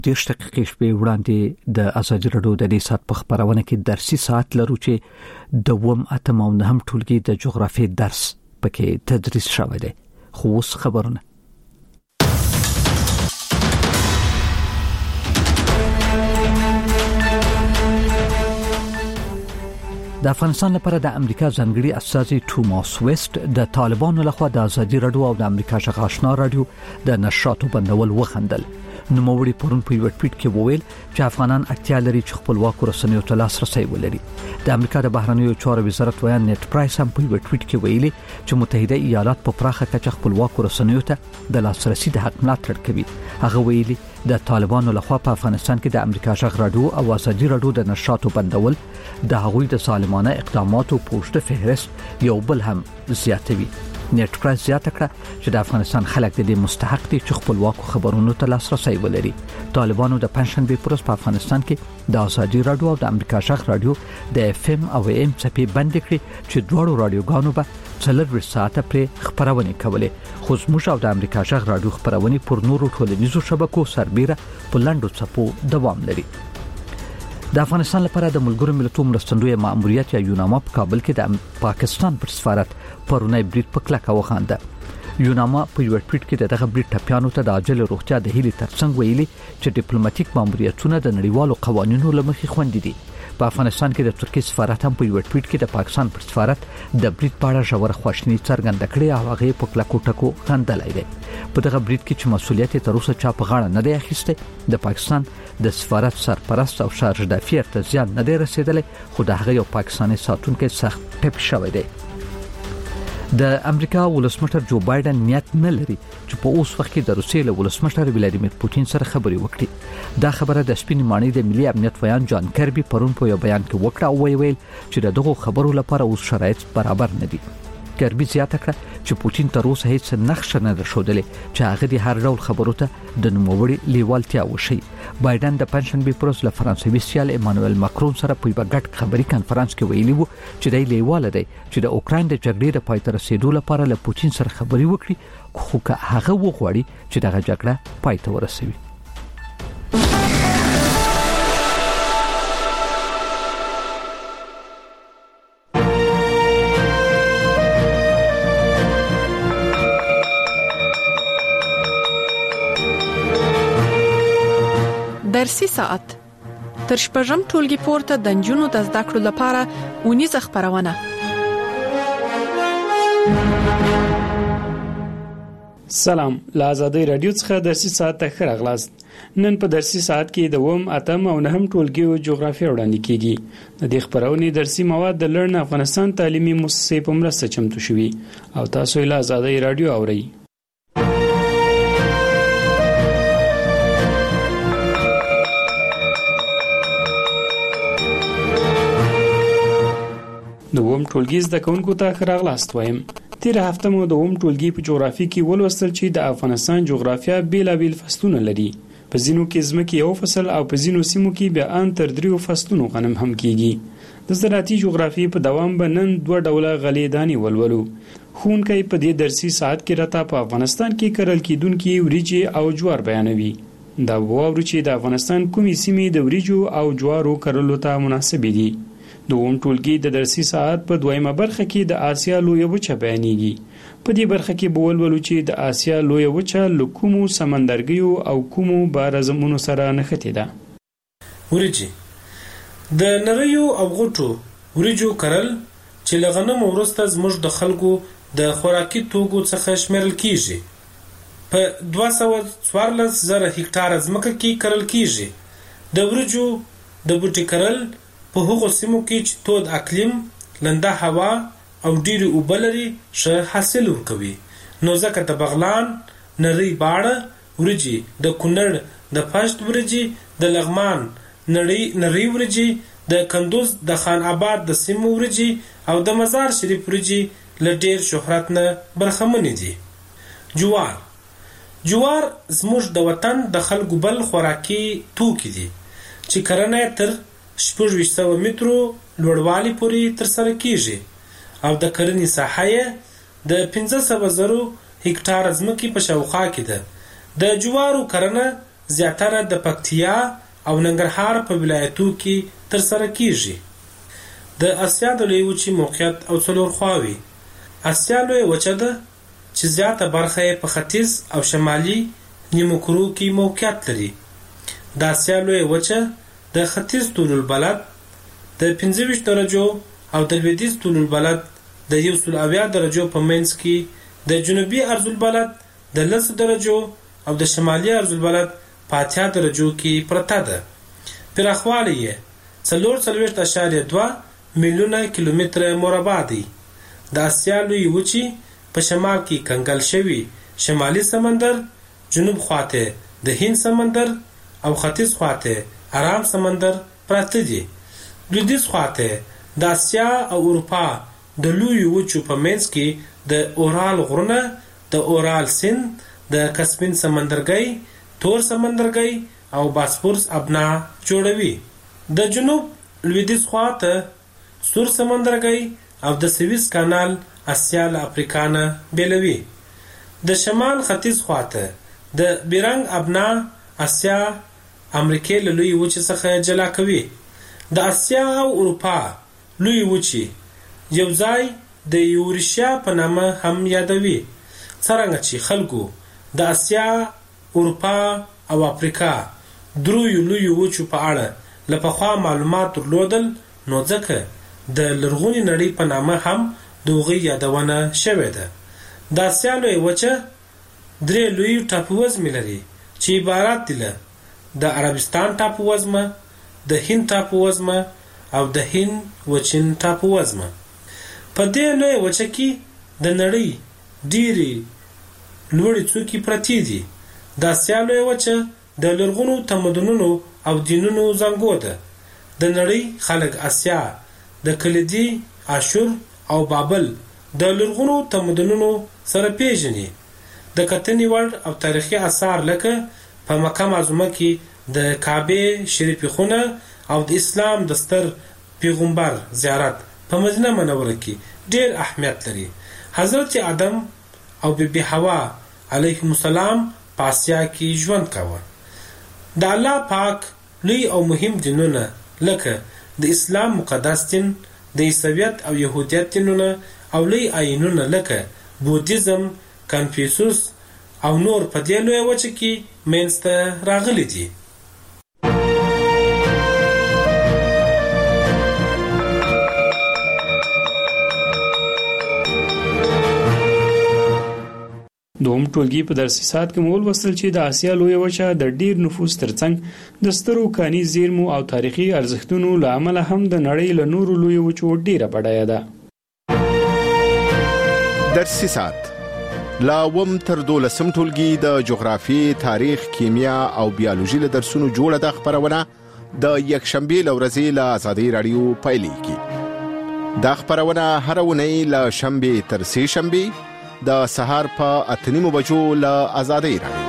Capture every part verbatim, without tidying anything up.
دېرش دقیقې شپې وړاندې د ازادي راډیو د دې ساعت په خبرونه کې درسي ساعت لرو چې دوم اتم او نهم ټولګي د جغرافي درس پکې تدریس شوی دی. خو اوس خبرونه. د افغانستان لپاره د امریکا ځانګړي استازي توماس ویسټ د طالبانو لخوا د ازادي راډیو او د امریکا ژغ آشنا راډیو د نشراتو بندول وخندل. نو موري پرون په یو ټویټ کې وویل چې افغانان اړتیا لري چې خپلواک رسنیو ته لاسرسي ولري. د امریکا د بهرنیو چارو وزارت ویان نیټ پرایس هم په یو ټویټ کې ویلي چې متحده ایالات په پراخه کچه خپلواک رسنیو ته د لاسرسي د حق ملاتړ کوي. هغه ویلي د طالبانو لخوا په افغانستان کې د امریکا ژغ راډیو او ازادي راډیو د نشراتو بندول د هغوی د ظالمانه اقداماتو پوښتنه فهرست یو بل هم زیاتوي. نیټ پرایس زیاته کړه چې د افغانستان خلک د دې مستحق دي چې خپلواک خبرونو ته لاسرسي ولري. طالبانو د پنځشنبه پر ورځ په افغانستان کې د ازادي راډیو او د امریکا ژغ راډیو د اف ام او ام څپې بند کړې چې دوه راډیوګانو به څلور ساعته پر خبرونه کولې. خو زموږ او د امریکا ژغ راډیو خبرونه پر نورو ټولنیزو شبکو سربېره په لاندو څپو دوام لري. د افغانستان لپاره د ملګرو ملتونو مرستندوی مأموریت یا یوناما په کابل کې د پاکستان پر سفارت پرونی بریټ په کلکه وخانده. یوناما په یو ټویټ کې دغه بریټ ټپیانو ته د عاجل روغتیا د هیلې ترڅنګ ویلي چې ډیپلوماټیک مأموریتونه د نړیوالو قوانینو لمخې خوندي دي. په افغانستان کې د ترکیه سفارت هم په یو ټویټ کې د پاکستان پر سفارت د بریټ په اړه ژور خواشیني څرګنده کړې او هغه په کلکو ټکو خندلای دی. په دغه بریټ کې چې مسولیت تر اوسه چا په غاړه نه دی اخیسته، د پاکستان د سفارت سرپرست او شارژ دافیر ته زیان نه دی رسیدلی، خو د هغه یو پاکستاني ساتونکو سخت ټپ شوی دی. د امریکا ولسمشر جو بایدن نیت نه لري چې په اوس وخت کې د روسیې له ولسمشر ولادیمیر پوتین سره خبرې وکړي. دا خبره د سپین ماڼۍ د ملي امنیت ویان جان کربي پرون په یو بیان کې وکړه او ویل چې دغه خبرو لپاره اوس شرایط برابر نه دي. کربي زیاته کړه چې پوتین تر اوسه هیڅ نقشه نه درښودلې چې هغه د هر ډول خبرو ته د نوموړي لیوالتیا وشي. بایدن د پنځشنبه پر ورځ له فرانسوي سیال ایمانوئل ماکرون سره په یو غټ خبري کانفرنس کې ویلي وو چې د لیواله دی چې د اوکراین د جګړې د پای ته رسیدو لپاره له پوتین سره خبري وکړي، خو که هغه وغواړي چې دغه جګړه پای ته ورسوي. درسي ساعت تر شپږم ټولګي پورته د نجونو د زده کړو لپاره ونیزه خبرونه. سلام، له آزادۍ رادیو څخه درسي ساعت ته ښه راغلاست. نن په درسي ساعت کې د اووم، اتم او نهم ټولګیو جغرافیه وړاندې کیږي. د دې خبرونې درسي مواد د لرن افغانستان تعلیمي مؤسسې په مرسته چمتو شوي او تاسو یې له آزادۍ رادیو اورئ. د اووم ټولګي زده کوونکو ته ښه راغلاست وایم. تیره هفته مو د اووم ټولګي په جغرافي کې ولوستل چې د افغانستان جغرافیه بیلابیل فصلونه لري. په ځینو کې ځمکې یو فصل او په ځینو سیمو کې بیا ان تر دریو فصلونو غنم هم کیږي. د زراعتي جغرافي په دوام به نن دوه ډوله غلې دانې ولولو. ښوونکی په دې درسي ساعت کې راته په افغانستان کې کرل کیدونکي وریجې او جوار بیانوي. دا واورو چې د افغانستان کومې سیمې د وریجو او جوارو کرلو ته مناسبې دي. د اووم ټولګي د درسي ساعت په دویمه برخه کې د آسیا لویه وچه بیانېږي. په دې برخه کې به ولولو چې د آسیا لویه وچه له کومو سمندرګیو او کومو بارزمونو سره نښتې ده. وریجې د نریو او غټو وریجو کرل چې له غنمو وروسته زموږ د خلکو د خوراکي توکو څخه شمیرل کیږي. په دوه سوه څوارلس زره هکټاره ځمکه کې کرل کیږي. د وریجو د بوټي کرل په هغو سیمو کې چې تود اقلیم، لنده هوا او ډیرې اوبه لري ښه حاصل ورکوي. نو ځکه د بغلان، نری باړه وریجې، د کونړ د پشت وریجې، د لغمان نری نری وریجې، د کندوز د خان آباد د سیمو وریجې او د مزار شریف وریجې له ډیر شهرت نه برخمنې دي. جوار جوار زموږ د وطن د خلکو بل خوراکي توکي دي چې کرنه تر شپږ ویشت سوه مترو لوړوالي پورې ترسره کیږي او د کرنې ساحه یې د پنځه سوه زرو هکټاره ځمکې په شاوخوا کې ده. د جوارو کرنه زیاتره د پکتیا او ننګرهار په ولایتو کې ترسره کیږي. د اسیا د لویې وچې موقعیت او څلور خواوې. اسیا لویه وچه ده چې زیاته برخه یې په ختیځ او شمالي نیمو کرو کې موقعیت لري. د اسیا لویه وچه د ختیځ طول البلد د پنځه ویشت درجو او د لویدیځ طول البلد د یو سل اویا درجو په منځ کې، د جنوبي عرض البلد د لس درجو او د شمالي عرض البلد په اتیا درجو کې پرته ده. پراخوالی یې څلور څلوېښت اعشاریه دوه میلیونه کیلومتره مربع دی. د اسیا لویې وچې په شمال کې کنګل شوي شمالي سمندر، جنوب خواته د هند سمندر او ختیځ خواته ارام سمندر پراته دي. لویدیځ خواته د اسیا او اروپا د لویو وچو په منځ کې د اورال غرونه، د اورال سیند، د کسپین سمندرګي، تور سمندرګي او باسفورس ابنا جوړوي. د جنوب لویدیځ خواته سور سمندرګي او د سویس کانال اسیا له افریقا نه بیلوي. د شمال ختیځ خواته د بیرنګ ابنا اسیا امریکې له لویې وچې څخه جلا کوي. د اسیا او اروپا لویې وچې یو ځای د یورشیا په نامه هم یادوي. څرنګه چې خلکو د اسیا، اروپا او افریقا دریو لویو وچو په اړه له پخوا معلومات درلودل، نو ځکه د لرغونې نړۍ په نامه هم د هغوی یادونه شوې ده. د اسیا لویه وچه درې لوی ټاپووزمې لري چې عبارت دي له د عربستان ټاپووزمه، د هند ټاپووزمه او د هند وچین ټاپووزمه. په دې لویه وچه کې د نړۍ ډېرې لوړې څوکې پرتې دي. د اسیا لویه وچه د لرغونو تمدنونو او دینونو زانګو ده. د نړۍ خلک اسیا د کلیدي، اشور او بابل د لرغونو تمدنونو سره پیژني. د کتنې وړ او تاریخي آثار لکه په مکه معظمه کې د کعبه شریفې خونه او د اسلام د ستر پیغمبر زیارت په مدینه منوره کې ډېر اهمیت لري. حضرت آدم او بیبي حوا علیهم السلام په اسیا کې ژوند کاوه. د الله پاک لوی او مهم دینونه لکه د اسلام مقدس دین، د عیسویت او یهودیت دینونه او لوی آیینونه لکه بودیزم، کنفیوسوس او نور په دې لویه وچه کې منځته راغلي دي. دوم ټولګي په درسي ساعت کې مول وصل چې د اسیا لویه وچه د ډیر نفوس ترڅنګ د سترو کاني زیرمو او تاریخي ارزښتونو له امله هم د نړۍ له نورو لویو وچو ډیره بډایه ده. درسي ساعت لا وم تر دولسم ټولګي د جغرافي، تاریخ، کیمیا او بیولوژي له درسونو جوړه د خبرونه د یکشنبه لورځي له آزادۍ رادیو پایلیږي. دا خبرونه هر ونی له شنبه تر سه شنبه د سهار په اتنیمو بجو له آزادۍ رادیو.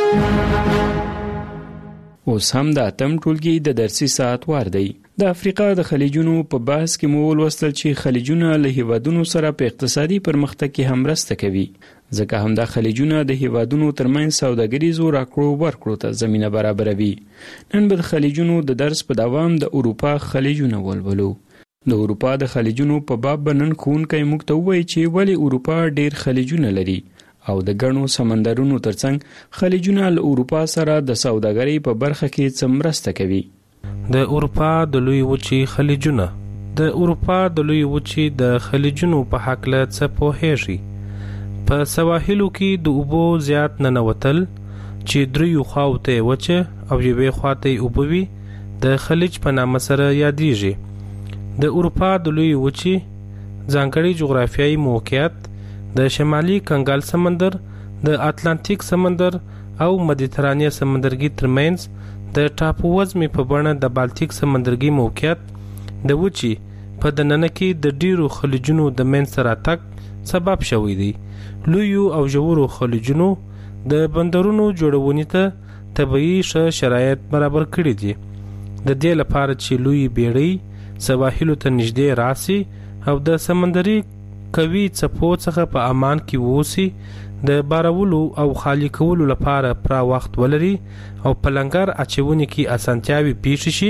اوس هم د اتم ټولګي د درسي ساعت وار دی. د افریقا د خلیجونو په بحث کې مو ولوستل چې خلیجونه له هیوادونو سره په اقتصادي پرمختګ کې هم مرسته کوي، ځکه هم د خلیجونه د هیوادونو ترمنځ سوداګریزو راکړو ورکړو ته زمینه برابروي. نن به د خلیجونو د درس په دوام د اروپا خلیجونه ولولو. د اروپا د خلیجونو په باب بنن ښوونکی موږ ته ووایي چې ولې اروپا ډیر خلیجونه لري او د ګڼو سمندرونو ترڅنګ خلیجونه له اروپا سره د سوداګرۍ په برخه کې څه مرسته کوي. د اروپا د لوی وچې خلیجونه د اروپا د لوی وچې د خلیجونو په هکله څه پوهیږي. په سواحلو کې د اوبو زیات ننوتل چې دریو خواوته وچه او یوې خواته اوبه وي د خلیج په نامه سره یادیږي. د اروپا د لوی وچې ځانګړی جغرافیایي موقعیت د شمالي کنګال سمندر، د اتلانتیک سمندر او مدیترانیا سمندرګي ترمنځ د ټاپووزمې په بڼه د بالتیک سمندرګي موقعیت د وچې په دننه کې د ډیرو خلیجونو د منځته راتګ سبب شوی دی. لویو او ژورو خلیجونو د بندرونو جوړونې ته طبیعي ښه شرایط برابر کړي دي. د دې لپاره چې لوی بیړۍ سواحلو ته نږدې راسي او د سمندري قوي څپو څخه په امان کې ووسی، د بارولو او خالی کولو لپاره پوره وخت ولري او په لنګر اچونې کې اسانتیاوي پیښ شي.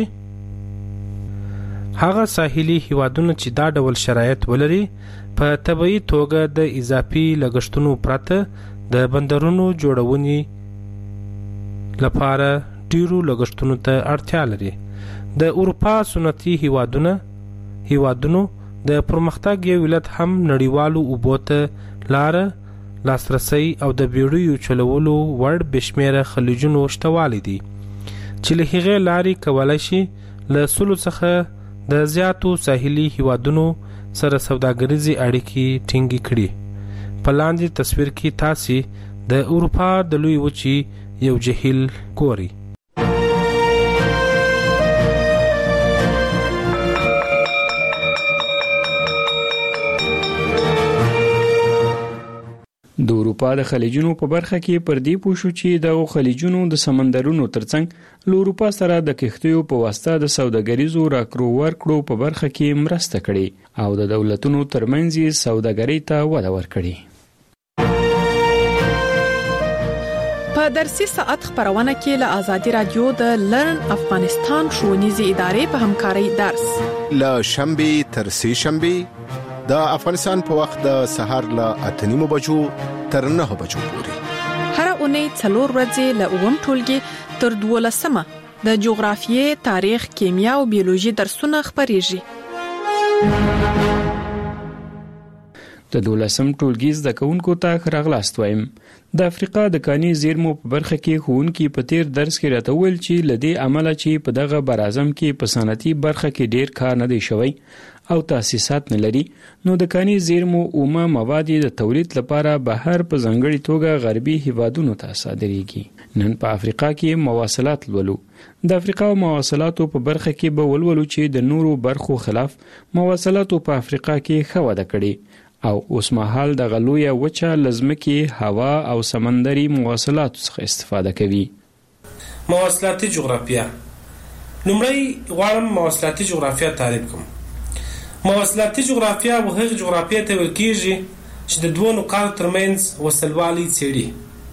هغه ساحلي هیوادونه چې دا ډول شرایط ولري په طبیعي توګه د اضافي لګښتونو پرته د بندرونو جوړونې لپاره ډیرو لګښتونو ته اړتیا لري. د اروپا سنتي هیوادونه هیوادونو د پرمختګ یو ولت هم نړیوالو اوبو ته لاره لاسرسی او د بیړیو چلولو وړ بشمیره خلیجونو شتوالی دي چې له هغې لارې کولی شي له سلو څخه د زیاتو ساحلي هیوادونو سره سوداګریزې اړیکې ټینګې کړي. په لاندې تصویر کې تاسې د اروپا د لوی وچې یو جهیل ګورئ. د اروپا د خلیجونو په برخه کې پر دې پوه شو چې د خلیجونو د سمندرونو ترڅنګ له اروپا سره د کښتیو په واسطه د سوداګریزو راکړو ورکړو په برخه کې مرسته کړې او د دولتونو ترمنځ یې سوداګرۍ ته وده ورکړې. په درسي ساعت خبرونه کې له آزادي رادیو د لرن افغانستان ښوونیزې ادارې په همکارۍ درس له شنبې تر سه شنبې د افغانستان په وخت د سهار له اته نیمو بجو تر نه بجو پورې هر اونۍ څلور ورځې له اووم ټولګي تر دولسمه د جغرافیې، تاریخ، کیمیا او بیولوژي درسونه خبرېږي. د دولسم ټولګي زده کوونکو ته ښه راغلاست وایم. د افریقا د کاني زیرمو په برخه کې ښوونکي په تیر درس کې راته وویل چې له دې امله چې په دغه براعظم کې په صنعتي برخه کې ډیر کار نه دی شوی او تاسیسات نه لري، نو د کاني زیرمو اومه مواد د تولید لپاره بهر په ځانګړي توګه غربي هیوادونو ته صادریږي. نن په افریقا کې مواصلات لولو. د افریقا مواصلاتو په برخه کې به ولولو چې د نورو برخو خلاف مواصلاتو په افریقا کې ښه وده کړې او اوس مهال د غلویه وچه لزمکې هوا او سمندري مواصلاتو څخه استفاده کوي. مواصلاتي جغرافیه. لومړی غواړم مواصلاتي جغرافیه تعریف کوم. مواصلاتي جغرافیه هغه جغرافیه ته ویل کېږي چې د دوه نقاطو ترمنځ وصلوالي څېړي.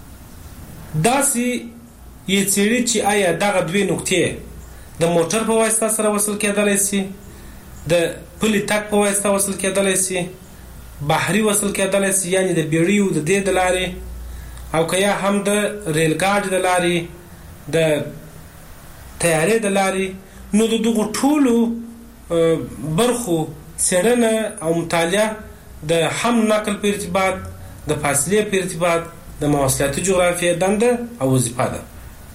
داسې یې څېړي چې آیا دغه دوې نقطې د موټر په واسطه سره وصل کېدلی سي، د پلي تګ په واسطه وصل کېدلی سي، بحري وصل کېدلی سي، یعنې د بیړیو د دې د لارې، او که یا هم د ریل ګاډي د لارې، د طیارې د لارې. نو د دغو ټولو برخو څېړنه او مطالعه د حمل نقل په ارتباط، د فاصلې په ارتباط د مواصلاتي جغرافیې دنده او وظیفه ده.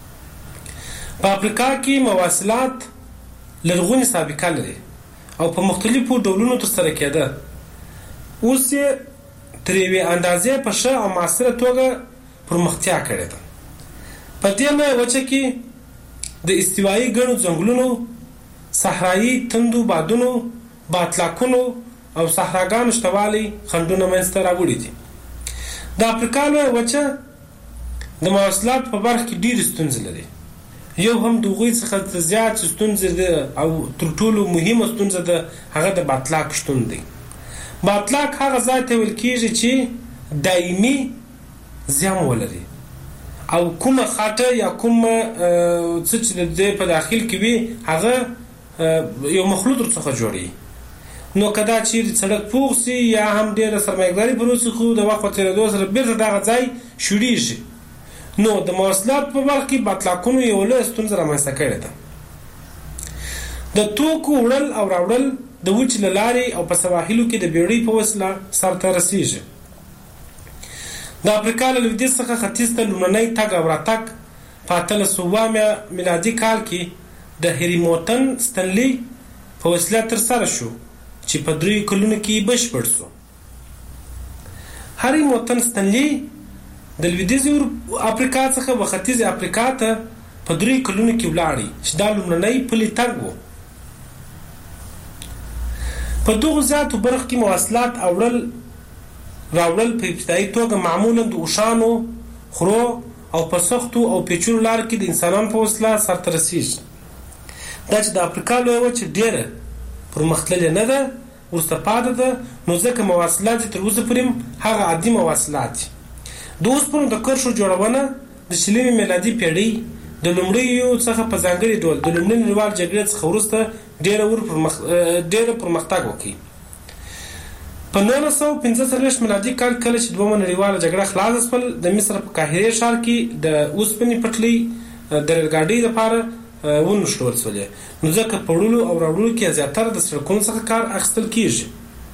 په افریقا کې مواصلات لرغونې سابقه لري او په مختلفو ډولونو ترسره کېده. اوس یې تر یوې اندازې په ښه او معاصره توګه پرمختیا کړې ده. په دې لویه وچه کې د استوایي ګڼو ځنګلونو، صحرایي تندو بادونو، باطلاقونو او صحراګانو شتوالی خنډونه منځته راوړي دي. د افریقا لویه وچه د مواصلاتو په برخه کې ډېرې ستونزې لري. یو هم د هغوی څخه زیات ستونزې ده او تر ټولو مهمه ستونزه ده هغه د باطلاق شتون دی. باطلاق هغه ځای ته ویل کېږي چې دایمي زیان ولري او کومه خاطه یا کومه څه چې د دې په داخل کې وي هغه یو مخلوط ورڅخه جوړي. نو که دا چیرې سړک پوخ سي یا هم ډېره سرمایه‌داري پر وسي، خو د وخت په تېرېدو سره بېرته دغه ځای شوړېږي. نو د مواصلاتو په برخه کې باطلاقونو یو لویه ستونزه رامنځته کړې ده. د توکو وړل او راوړل د وچې له لارې او په سواحلو کې د بیړۍ په وسیله سرته رسېږي. د افریقا له لویدیځ څخه ختیځ ته لومړنی تګ او راتګ په اتلس سوه اویا میلادي کال کې د هریموتن ستنلي په وسیله ترسره شو چې په دریو کلونو کې بشپړ شو. هریموتن ستنلي د لویدیځې افریقا څخه و ختیځې افریقا ته په دریو کلونو کې ولاړی چې دا لومړنی پلي تګ و. په دغو زیاتو برخو کې مواصلات اوړل راوړل په ابتدایي توګه معمولا د اوښانو، خرو او په سختو او پیچلو لارو کې د انسانانو په وسیله سرته رسېږي. دا چې د افریقا لویه وچه ډېره پرمختللې نه ده، وروسته پاتې ده، نو ځکه مواصلات یې تر اوسه پورې هغه عادي مواصلات دي. د اوسپنو د کرښو جوړونه د شلمې میلادي پیړۍ د لومړیو څخه په ځانګړي ډول د لومړۍ نړیوال جګړې څخه وروسته ډېره ور پرمخ ډېره پرمختګ وکړي. په نولس سوه پنځه څلوېښت میلادي کال کله چې دویمه نړیواله جګړه خلاصه شول، د مصر په قاهرې ښار کې د اوسپنې پټلۍ د ریل ګاډۍ لپاره ونښلول شولې، نو ځکه په وړلو او راوړلو کې زیاتره د سړکونو څخه کار اخیستل کیږي.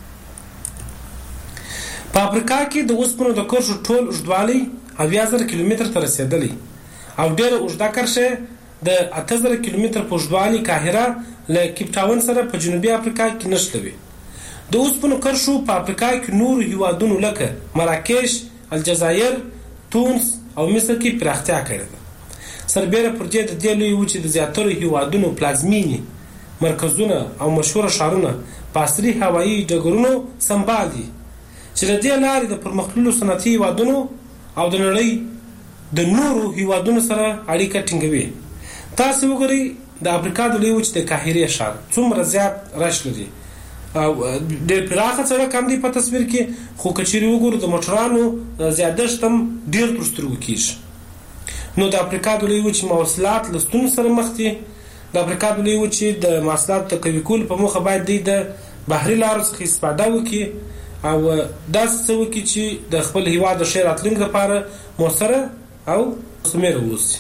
په افریقا کې د اوسپنو د کرښو ټول اوږدوالی اویا زره کیلومتر ته رسېدلی او ډېره اوږده کرښه د اته زره کیلومتر په اوږدوالي قاهره له کیپ ټاون سره په جنوبي افریقا کې نښلوي. د اوسپنو کرښو په افریقا کې نورو هیوادونو لکه مراکش، الجزایر، تونس او مصر کې پراختیا کړې ده. سربیره پر دې د دې لویې وچې د زیاترو هیوادونو پلازمینې مرکزونه او مشهوره ښارونه په عصري هوایي ډګرونو سمبال دي چې د دې لارې د پرمختللو صنعتي هیوادونو او د نړۍ د نورو هیوادونو سره اړیکه ټینګوي. تاسو وګورئ د افریقا د لویې وچې د قاهرې ښار څومره زیات رش لري او ډېر پراخه سړک هم دی په تصویر کې، خو که چیرې وګورو د موټرانو زیادښت هم ډېر تر سترګو کېږي. نو د افریقا د لویې وچې مواصلات له ستونزو سره مخ دي. د افریقا د لویې وچې د مواصلاتو د قوي کولو په موخه باید دوی د بحري لارو څخه استفاده وکړي او داسې څه وکړي چې د خپل هیواد د ښې راتلونکي لپاره مؤثره او ثمره واوسي.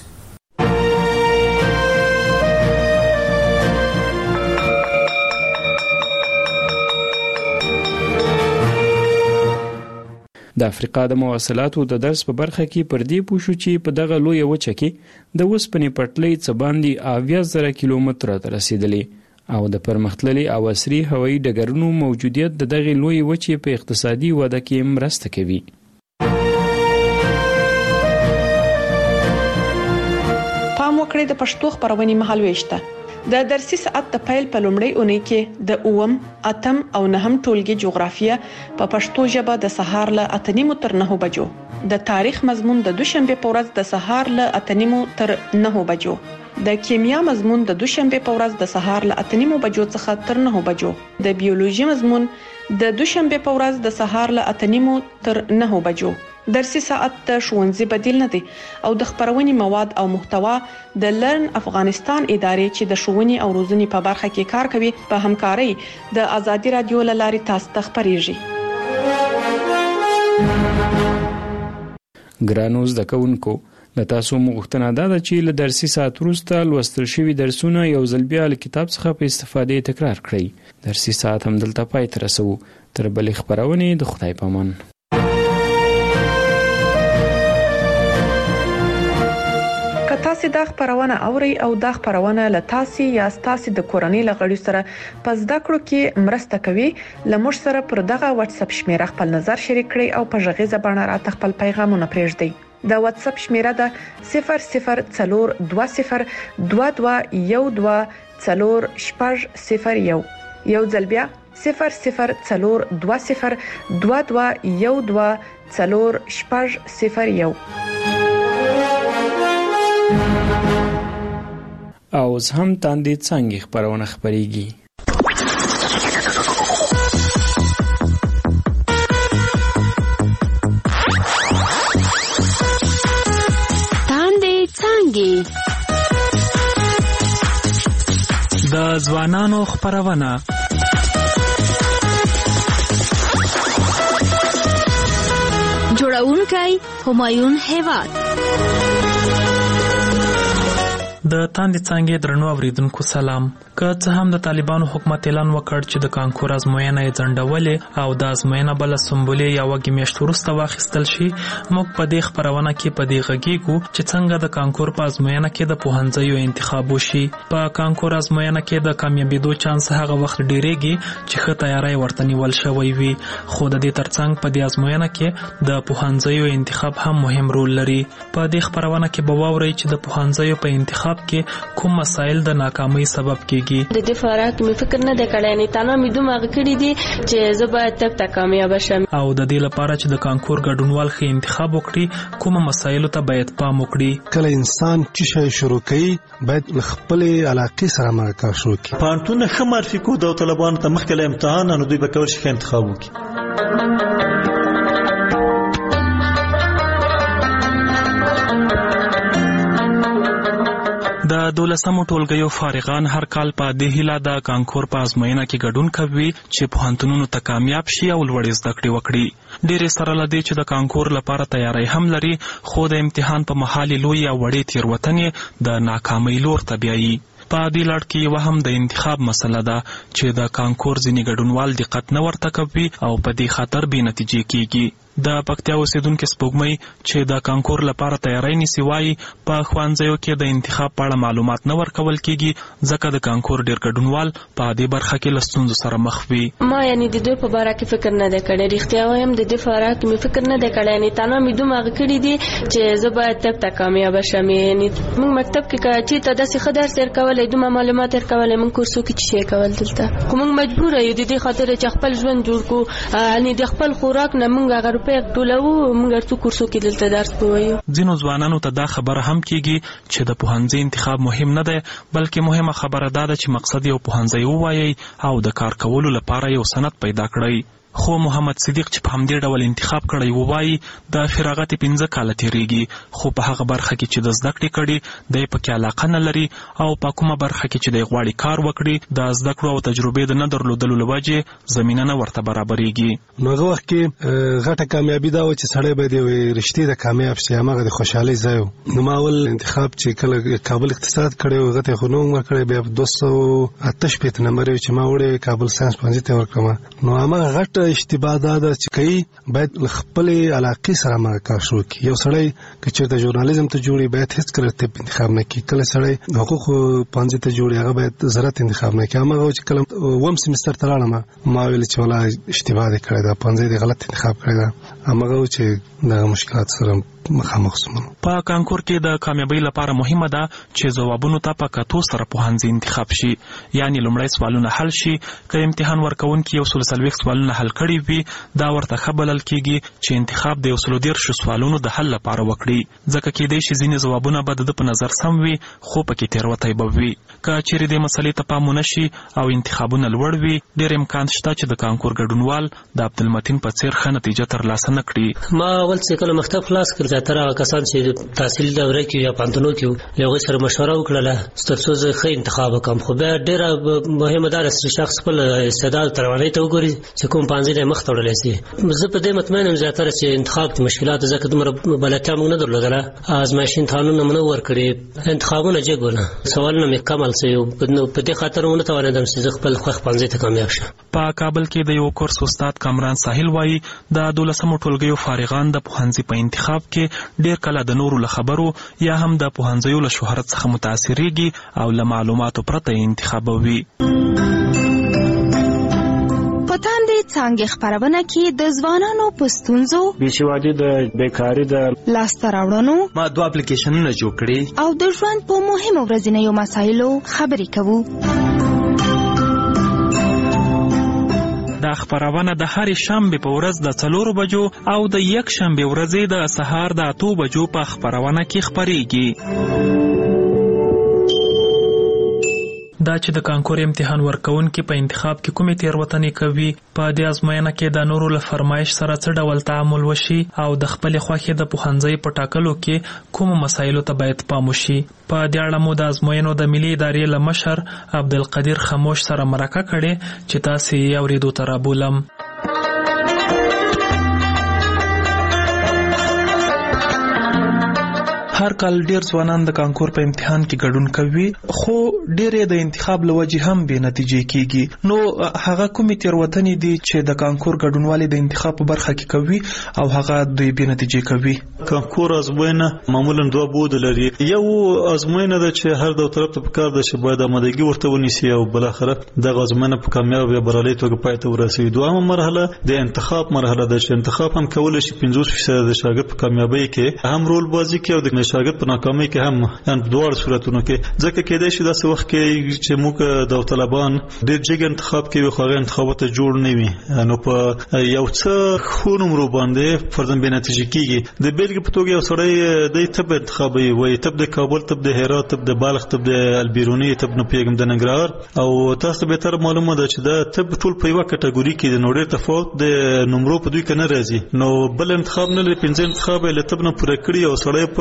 د افریقا د مواصلاتو د درس په برخه کې پر دې پوه شو چې په دغه لویه وچه کې د اوسپنې پټلۍ څه باندې اویا زره کیلومتره ته رسېدلې او د پرمختللي او عصري هوایي ډګرونو موجودیت د دغې لویې وچې په اقتصادي وده کې مرسته کوي. پام وکړئ د پښتو خبرونې مهالويش ته. د درسي ساعت د پیل په لومړۍ اونۍ کې د اوم، اتم او نهم ټولګي جغرافیه په پښتو ژبه د سهار له اته نیمو تر نهو بجو، د تاریخ مضمون د دوشنبه په ورځ د سهار له اته نیمو تر نهو بجو، د کیمیا مضمون د دوشنبه په ورځ د سهار له اته نیمو بجو څخه تر نهو بجو، د بیولوژي مضمون د دوشنبه په ورځ د سهار له اته نیمو تر نهو بجو. درسي ساعت د ښوونځي بدیل نه دی او د خبرونې مواد او محتوا د لرن افغانستان ادارې چې د ښوونې او روزنې په برخه کې کار کوي په همکارۍ د ازادي رادیو له لارې تاسو ته خبريږي. ګرانو زده کوونکو، له تاسو مغوښتنه ده چې له درسي ساعت وروسته لوستل شوي درسونه یو ځل بیا له کتاب څخه په استفادې تکرار کړئ. درسي ساعت هم دلته پای ته رسوو. تر بلې خبرونې د خدای په امان. که تاسو دا خبرونه اورئ او دا خبرونه له تاسو یا تاسو د کورنۍ لغړي سره په زده کړو کې مرسته کوي، لمر سره پر دغه واتس اپ شمیره خپل نظر شریک کړئ او په ژغې زبانه را خپل پیغامونه پرېږدئ. د واتس اپ شمیره ده صفر صفر څلور دوه صفر دوه دوه یو دوه څلور شپږ صفر یو. یو ځل بیا صفر صفر څلور دوه صفر دوه دوه یو دوه څلور شپږ صفر یو. او اوس هم تاندې څنګه خبرونه خبريږي. تاندې څنګه د ځوانانو خبرونه جوړونکی همایون هیواد. د تاندې څنګه درنو اوریدونکو سلام. که څه هم د طالبانو حکومت اعلان وکړ چې د کانکور ازموینه یې ځنډولې او د ازموینه بل سمبولې یا وګي میاشت وروسته واخیستل شي، موږ په دې خبرونه کې په دې غږیږو چې څنګه د کانکور په ازموینه کې د پوهنځیو انتخاب وشي. په کانکور ازموینه کې د کامیابیدو چانس هغه وخت ډیریږي چې ښه تیاری ورته نیول شوی وي، خو د دې ترڅنګ په دې ازموینه کې د پوهنځیو انتخاب هم مهم رول لري. په دې خبرونه کې به واورئ چې د پوهنځیو په انتخاب کې کوم مسایل د ناکامۍ سبب کیږي. د دې فارق مې فکر نه دی کړی، نه تنه مې دومره کړی دي چې زه باید تک تک کامیاب شم. او د دې لپاره چې د کانکور ګډونوال ښه انتخاب وکړي، کوم مسایلو ته باید پام وکړي. کله انسان چې شي شروع کوي باید خپل علاقې سره مرکه شروع کړي. پانتون ښه معرفي کو د طالبانو ته مخکې امتحان نه دوی به کول شي انتخاب وکړي. د دولسمو ټولګیو فارغان هر کال په دې هیله د کانکور په ازموینه کې ګډون کوي چې پوهنتونونو ته کامیاب شي او لوړې زده کړې وکړي. ډېرې سره له دې چې د کانکور لپاره تیاری هم لري، خو د امتحان په مهال لوی او وړې تېروتنې د ناکامۍ لور ته بیایي. په دې لړ کې یوه هم د انتخاب مسله ده چې د کانکور ځینې ګډونوال دقت نه ورته کوي او په دې خاطر بې نتیجې کیږي. د پکتیا اوسیدونکي سپوږمۍ چې د کانکور لپاره تیاری نیسي وایي په ښوونځیو کې د انتخاب په اړه معلومات نه ورکول کیږي، ځکه د کانکور ډېر ګډونوال په دې برخه کې له ستونزو سره مخ وي. ما یعنی د دوی په باره کې فکر نه دی کړی، رښتیا وایم د دې په باره کې مې فکر نه دی کړی. یعنې تنها مې دومره کړي دي چې زه باید طب ته کامیابه شم. یعنې موږ مکتب کې که چېرته داسې ښه درس ورکولی، دومره معلومات ورکولی، موږ کورسو کې څه شی کول دلته، خو موږ مجبوره یو د دې خاطر چې خپل ژوند جوړ کړو. یعنې د خپل خوراک نه موږ هغه روپۍ ټولوو، موږ څو کورسو کې دلته درس ووایو. ځینو ځوانانو ته دا خبره هم کیږي چې د پوهنځي انتخاب مهم نه دی، بلکې مهمه خبره دا ده چې مقصد یو پوهنځی ووایي او د کار کولو لپاره یو سند پیدا کړئ. خو محمد صدیق چې په همدې ډول انتخاب کړی ووایي د فراغت پنځه کاله تېرېږي، خو په هغه برخه کې چې د زده کړې کړي دی پکې علاقه نه لري او په کومه برخه کې چې دی غواړي کار وکړي د زده کړو او تجربې د نه درلودلو له وجې زمینه نه ورته برابرېږي. نو هغه وخت کې غټه کامیابي دا و چې سړی باید یو رښتې د کامیاب شي، هماغه د خوشحالۍ ځای و. نو ما اول انتخاب چې کله کابل اقتصاد کړی و هغه ته خو نوم ورکړی، بیا دوه سوه اته شپېته نمبر چې ما وړی کابل ساینس پوهنځي ته ورکړم. نو هماغه غټ اشتباه دا ده چې کوي باید خپلې علاقې سره ما کار شروع کړي. یو سړی که چېرته ژورنالیزم ته جوړي باید هېڅ کله طب انتخاب نه کړي. کله سړی حقوق پوهنځي ته جوړي هغه باید زراعت انتخاب نه کړي. هماغه چې کله اووم سیمستر ته لاړم ما ویل چې ولا اشتباه دې کړی ده، پوهنځی دې غلط انتخاب کړی ده. هماغه چې دغه مشکلات سره مخامخ شوم. په کانکور کې د کامیابی لپاره مهمه ده چې ځوابونو ته په کتو سره پوهنځي انتخاب شي، یعنی لومړی سوالونه حل شي. که امتحان ورکوونکي یو سل څلوېښت سوالونه حل کړي وي دا ورته ښه بلل کېږي چې انتخاب د یو سلو دېرشو سوالونو د حل لپاره وکړي، ځکه کېدای شي ځینې ځوابونه به د ده په نظر سم وي خو پکې تېروتی به وي. که چیرې دې مسلې ته پام ونه شي او انتخابونه لوړ وي، ډېر امکان شته چې د کانکور ګډونوال د عبدالمتین په څېر ښه نتیجه ترلاسه نه کړي. ما اول چې کله مکتب خلاص کړ زیاتره هغه کسان چې تحصیل دوره کې یا پوهنتونو کې له هغوی سره مشوره وکړله تر څو زه ښه انتخاب وکړم. خو بیا ډېره مهمه دا ده چې شخص خپل استعداد توانایي ته وګوري چې کوم پوهنځي دی مخ ته وړلی شي. زه په دې مطمئن یم زیاتره چې انتخاب کې مشکلات ځکه دومره بلدتیا موږ نه درلودله، ازمایښتي امتحانونه مو نه ورکړي، انتخابونه جګ ول، سوالونه مې کم حل شوي، په دې خاطر ونه توانېدم چې زه خپل خوښ پوهنځي ته کامیاب شم. په کابل کې د یو کورس استاد کامران ساحل وایي د دولسمو ټولګیو فارغان د پوهنځي په انتخاب کې ډېر کله د نورو له خبرو یا هم د پوهنځیو له شهرت څخه متاثرېږي او له معلوماتو پرته یې انتخابوي. په تاندې څانګې خپرونه کې د ځوانانو په ستونزو، بېسوادي د بیکاري د لاسته راوړنو، ما دوه اپلیکیشنونه جوړ کړي او د ژوند په مهمو ورځنیو مسایلو خبرې کوو. دا خپرونه د هرې شنبې په ورځ د څلورو بجو او د یک شنبې ورځې د سهار د اتو بجو په خپرونه کې خپرېږي. دا چې د کانکور امتحان ورکوونکي په انتخاب کې کومې تېروتنې کوي، په دې ازموینه کې د نورو له فرمایش سره څه ډول تعامل وشي او د خپلې خوښې د پوهنځي په ټاکلو کې کومو مسایلو ته باید پام وشي. په دې اړه مو د ازموینو د ملي ادارې له مشر عبدالقدیر خموش سره مرکه کړې چې تاسې یې اورېدو ته رابولم. هر کال ډیر ځوانان د کانکور په امتحان کې ګډون کوي، خو ډېرې د انتخاب له وجې هم بې نتیجې کېږي. نو هغه کومې تېروتنې دي چې د کانکور ګډونوالې د انتخاب په برخه کې کوي او هغه دوی بې نتیجې کوي؟ کانکور ازموینه معمولا دوه بعد لري. یو ازموینه ده چې هر دو طرف ته پکار ده چې باید آمادګي ورته ونیسي او بالاخره دغه ازموینه په کامیاب یا بریالۍ توګه پای ته ورسوي. دویمه مرحله د انتخاب مرحله ده چې انتخاب هم کولی شي پنځوس فیصده د شاګرد په کامیابۍ کې هم رول بازي کوي او د شاګرد په ناکامۍ کې هم ان دوه صورتونو کې ځکه کېدای شي داسې وخت کې چې موږ داوطلبان ډېر جګ انتخاب کوي خو هغه انتخابات جوړ نه وي، نو په یو څه ښو نمرو باندې فرضاً بې نتیجې کېږي. د بیلګې په توګه یو سړی دی طب انتخابوي، وایي طب د کابل، طب د هرات، طب د بلخ، طب د البیروني، طب نه پوهېږم د ننګرهار، او تاسو ته بهتره معلومه ده چې دا طب ټول په یوه کټګوري کې د نو ډېر تفاوت د نمرو په دوی کې نه راځي. نو بل انتخاب نه لري، پنځه انتخاب یې له طب نه پوره کړي او سړی په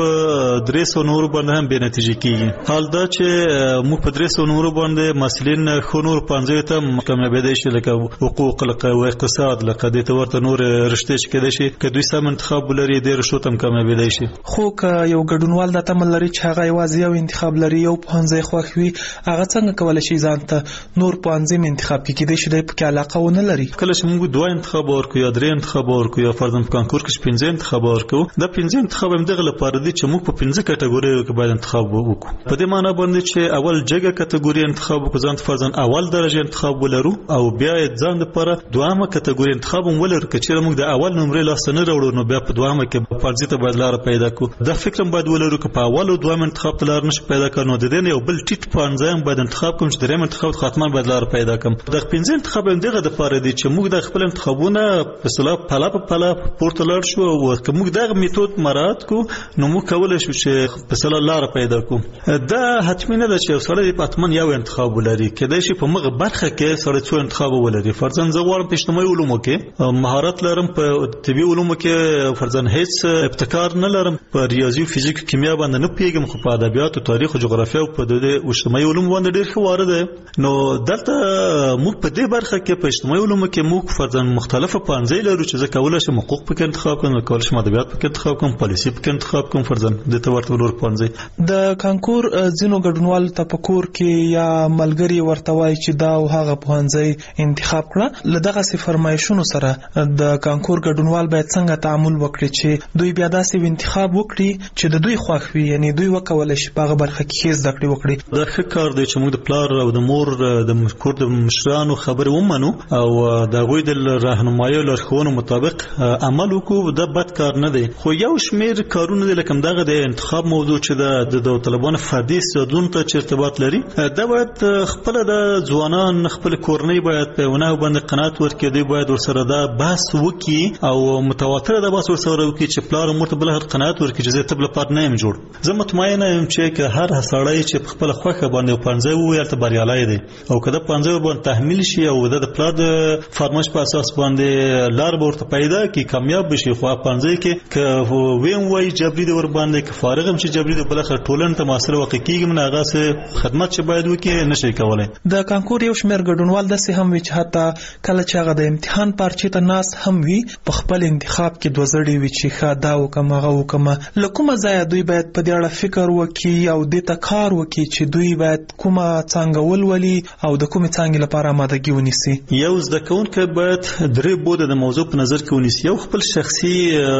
درې سوه نورو باندې هم بې نتیجې کیږي. حال دا چې موږ په درې سوه نورو باندې محصلین ښو نورو پوهنځیو ته کامیابېدی شي، لکه حقوق، لکه اقتصاد، لکه دې ته ورته نور رشتې چې کېدای شي که دوی سم انتخاب ولري دې رشتو ته هم کامیابېدی شي. خو که یو ګډونوال دا تمه لري چې هغه یوازې یو انتخاب لري، یو پوهنځی خوښ وي، هغه څنګه کولی شي ځان ته نور پوهنځي هم انتخاب کړي؟ کېدای شي دی پکې علاقه ونه لري. کله چې موږ دوه انتخاب ورکړو یا درې انتخاب ورکړو یا فرضاً په کانکور کې چې پنځه انتخاب ورکړو، دا پنځه انتخاب همدغه لپاره دي چې موږ په پنځه کټګوریو کې باید انتخاب وکړو. په دې معنی باندې چې اول جګه کټګوري انتخاب وکړو، ځان ته فرضاً اول درجه انتخاب ولرو، او بیا ځان لپاره دوهمه کټګوري انتخاب هم ولرو. که چېرې موږ د اول نمرې لاسته نه راوړو نو بیا په دوهمه کې پوهنځي ته باید لاره پیدا کړو. دا فکر هم باید ولرو که په اول او دویم انتخاب ته لاره نشو پیدا کړو نو د دې نه یو بل ټیټ پوهنځی هم باید انتخاب کوم چې دریم انتخاب ته حتما باید لاره پیدا کړم. د پنځه انتخاب هم دغه دپاره دي چې موږ د خپل انتخابونه په اصطلاح پله په پله پورته لاړ شو، او که موږ دغه میتود مراعات کړو نو موږ کولی شو چې په اصطلاح لاره پیدا کړو. دا حتمي نه ده چې یو سړی حتما یو انتخاب ولري، کېدای شي په مغه برخه کې سړی څو انتخاب ولري. فرضاً زه غواړم په اجتماعي علومو کې مهارت لرم، په طبي علومو کې فرضاً هیڅ ابتکار نه لرم، په ریاضي او فزیک او کیمیا باندې نه پیږم، خو په ادبیات او تاریخ او جغرافیا او په د اجتماعي علومو باندې ډېر ښه وارد دی. نو دلته موږ په دې برخه کې په اجتماعي علومو کې موږ فرضاً مختلفه پوهنځي لرو چې زه کولی شم حقوق پکې انتخاب کړم، کولی شم ادبیات پکې انتخاب کړم، پالیسي پکې انتخاب کړم، فرضاً دې ته ورته نور پوهنځي. د کانکور ځینو ګډونوالو ته په کور کې یا ملګري ورته وایي چې دا او هغه پوهنځی انتخاب کړه. له دغسې فرمایشونو سره د کانکور ګډونوال باید څنګه تعامل وکړي چې دوی بیا داسې انتخاب وکړي چې د دوی خوښ وي، یعنی دوی وکولی شي په هغه برخه کې ښې زده کړې وکړي. دا ښه کار دی چې موږ د پلار او د مور د کور د مشرانو خبرې ومنو او د هغوی د راهنمایۍ او لارښوونو مطابق عمل وکړو. دا بد کار نه دی، خو یو شمېر کارونه دي لکه همدغه د انتخاب موضوع چې د داوطلبانو فردي استعدادونو ته چې ارتباط لري، دا باید خپله د ځوانان خپل کورنۍ باید په یو نحو باندې قناعت ورکړي، دوی باید ورسره دا بحث وکړي او متواتره دا بحث ورسره وکړي چې پلار او مور ته بل هر قناعت ورکړي چې زه طب لپاره نه یم جوړ. زه مطمئنه یم چې که هر سړی چې په خپله خوښه باندې یو پوهنځی ووایي هلته بریالی دی، او که دا پوهنځی ورباندې تحمیل شي او د پلار د فرمایش په اساس باندې لار به ورته پیدا کړي، کامیاب به شي. خو هغه پوهنځی کې که ویم وایي جبري دی ورباندې، که فارغ هم چې جبري دی، بالاخره ټولنې ته معاصره واقع کېږي نو هغسې خدمت چې باید وکړي نه شي کولی. د کانکور یو شمېر ګډونوال داسې هم وي چې حتی کله چې هغه د امتحان پارچې ته ناست هم وي په خپل انتخاب کې دوه زړې وي چې ښه دا وکړم هغه وکړم. له کومه ځایه دوی باید په دې اړه فکر وکړي او دې ته کار وکړي چې دوی باید کومه څانګه ولولي او د کومې څانګې لپاره آمادګي ونیسي؟ یو زده کوونکی باید درې بوده د موضوع په نظر کې ونیسي. یو خپل شخصي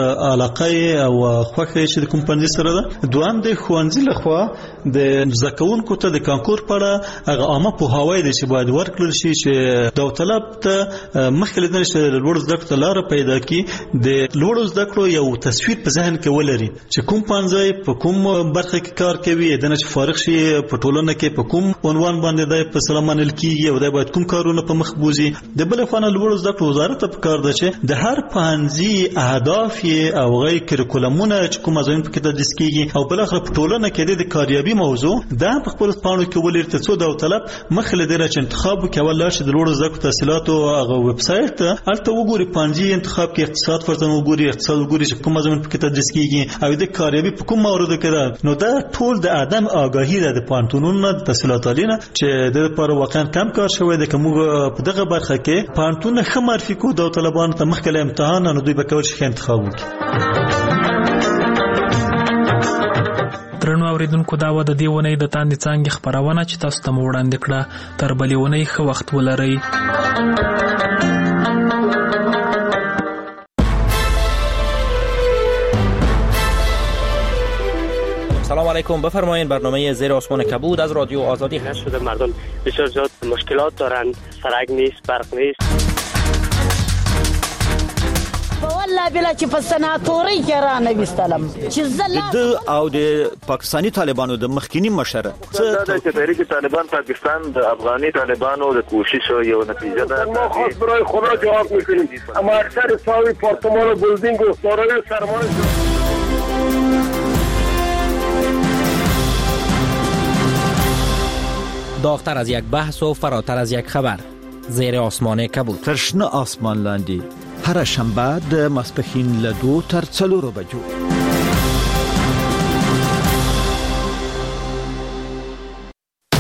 علاقه او خوښه چې د کوم پوهنځي سره ده، دویم د ښوونځي لخوا د زده کوونکو ته د کانکور په اړه هغه عامه پوهاوی دی چې باید ورکړل شي چې داوطلب ته مخکې له دې چې لوړو زده کړو ته لاره پیدا کړي، د لوړو زده کړو یو تصویر په ذهن کې ولري چې کوم پوهنځی په کوم برخه کې کار کوي، د نه چې فارغ شي په ټولنه کې په کوم عنوان باندې دی په سلام منل کېږي او دی باید کوم کارونه په مخ بوځي. د بلې خوا نه لوړو زده کړو وزارت ته پکار ده چې د هر پوهنځي اهداف یې او هغه کریکولمونه چې کوم مضامین پکې تدریس کېږي او بالاخره په ټولنه کې د کاریابي موضوع دا په خپلو پاڼو کې ولري تر څو داوطلب مخکې له دې چې انتخاب وکړي اول لاړ شي د لوړو زده کړو تحصیلاتو هغه ویب سایټ ته، هلته وګوري پوهنځي انتخاب کې اقتصاد فرضاً وګوري، اقتصاد وګوري چې کوم مضامین پکې تدریس کېږي او د کاریابي په کوم موردو کې ده. نو دا ټول د عدم آگاهي ده د پوهنتونونو د تحصیلات عالي نه چې د لپاره واقعا کم کار شوی دی. که موږ په دغه برخه کې پوهنتونونه ښه معرفي کړو داوطلبانو ته مخکې له امتحانه، نو دوی به کولی شي ښه انتخاب وکړي. درنو اوریدونکو، دا و د دې اونۍ د تاندې څانګې خپرونه چې تاسو ته مو وړاندې کړه. تر بلې اونۍ ښه وخت ولرئ. سلام علیکم، بفرمایید. برنامه زیر آسمان کبود از رادیو آزادی هست. شده مردم بسیار زیاد مشکلات دارند، سرک نیست، برق نیست. والله بلا چې په سناتوري کې را نه وستلم چې زله د او د پاکستانی طالبانو د مخکینی مشر څه د تحریک طالبان پاکستان د افغاني طالبانو د کوشش یو نتیجه ده. ما خو برای خدا جواب میکنیم، اما اکثر ساوی پارتمان و بلدینگ و سارای سرمایه داغتر از یک بحث و فراتر از یک خبر. زیر آسمان کبود. ترشنه آسمان لاندی هر شنبه د ماسپښین له دوه تر څلورو بجو